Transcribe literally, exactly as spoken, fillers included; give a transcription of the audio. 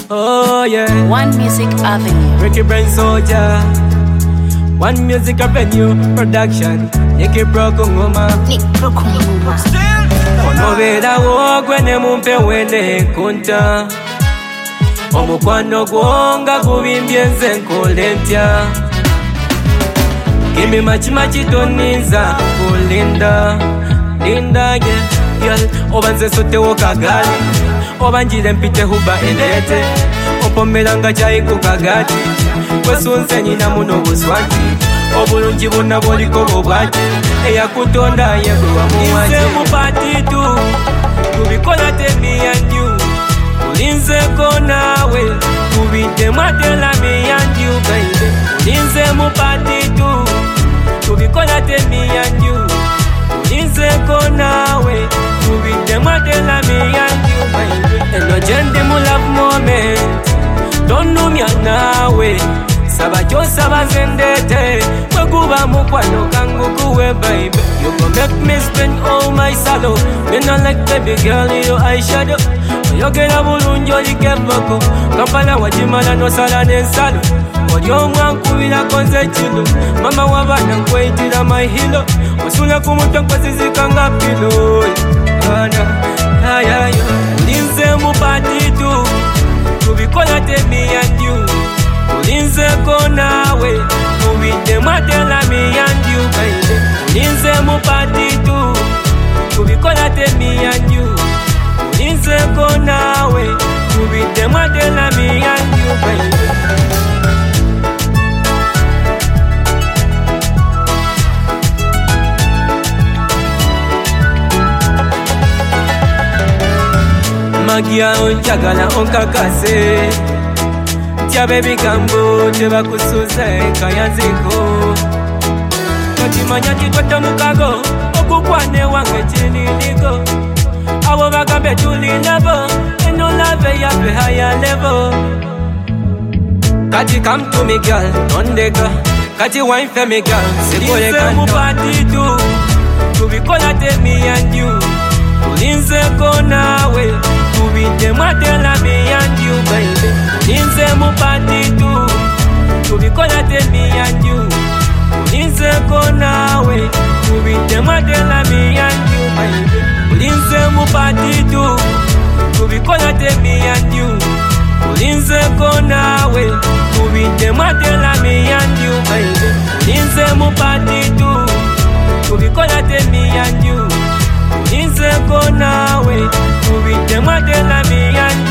Oh yeah. One Music Avenue. Ricky Brain Soldier. One Music Avenue production. Nicky Broko Ngoma. Nick Broko Ngoma. Onovera wogwe ne mumpe wene kunta. Omukwano gwonga gubimbye nze nkolentya. Give me much much toniza kulinda. Linda yeah. Girl, obanze sote wokagali. Obanjire mpite huba elete. Opomelanga chai kukagati. Kwesunze nina muno buswati. Obulungi bonna boliko bobwati. Eya kutonda yegwe wa muwaji. Nze mupati tu tubikola temi and you. Ulinzeko nawe tubite mwatela me and you baby. Nze mupati tu tubikola temi and you. Ulinzeko nawe tubite mwatela me and you baby. Eno jende mu love moment. Don't know me nawe. Saba josa bazendete. Weguba mukwano kangu kuwe baby. You gon' make me spend all my sallow. Then I like baby girl your eyeshadow. Oyogera bulungi olikebako. Kampala wajimala no sala nensalo. Oli omwankubira konze kilo. Mama wabana nkwetira my hilo. Osula kumutwe nkwazizika nga pilo. Ana ayayo. Ulinze mu party tu. Tubikola temi and you. Ulinzeko nawe tubite mwatela me and you baby. Ulinze mu party tu tubikola temi and you. Ulinzeko nawe tubite mwatela me and you baby. Magia onjagala onkakase. Tia baby kambo teba kusuze kayanziko. Katimanya chitwata mukago okukwane wange chiniligo. Abo bagambe tuli level and no love ya be higher level. Kati come to me girl, ondeka. Kati wine for me girl, sipole kando. Mu party tu, tubikola temi and you. Ulinzeko nawe tubite mwatela me and you baby. Ulinze mu party tu tubikola temi and you. Ulinzeko nawe tubite mwatela me and you baby. Ulinze mu party tu tubikola temi and you. Ulinzeko nawe tubite mwatela me and you baby. Ulinze mu party tu tubikola temi and you. Ulinzeko nawe tubite mwatela me and you.